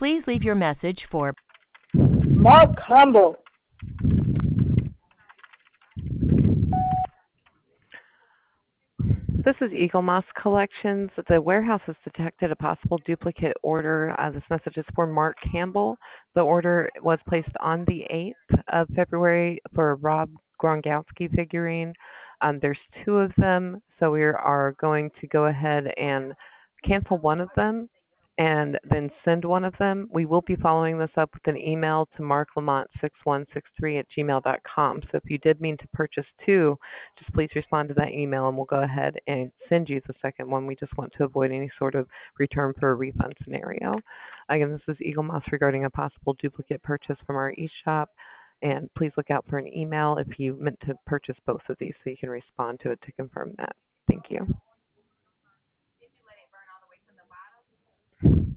Please leave your message for Mark Campbell. This is Eagle Moss Collections. The warehouse has detected a possible duplicate order. This message is for Mark Campbell. The order was placed on the 8th of February for a Rob Gronkowski figurine. There's two of them, so we are going to go ahead and cancel one of them and then send one of them. We will be following this up with an email to marklamont6163@gmail.com. So if you did mean to purchase two, just please respond to that email and we'll go ahead and send you the second one. We just want to avoid any sort of return for a refund scenario. Again, this is Eagle Moss regarding a possible duplicate purchase from our eShop. And please look out for an email if you meant to purchase both of these so you can respond to it to confirm that. Thank you.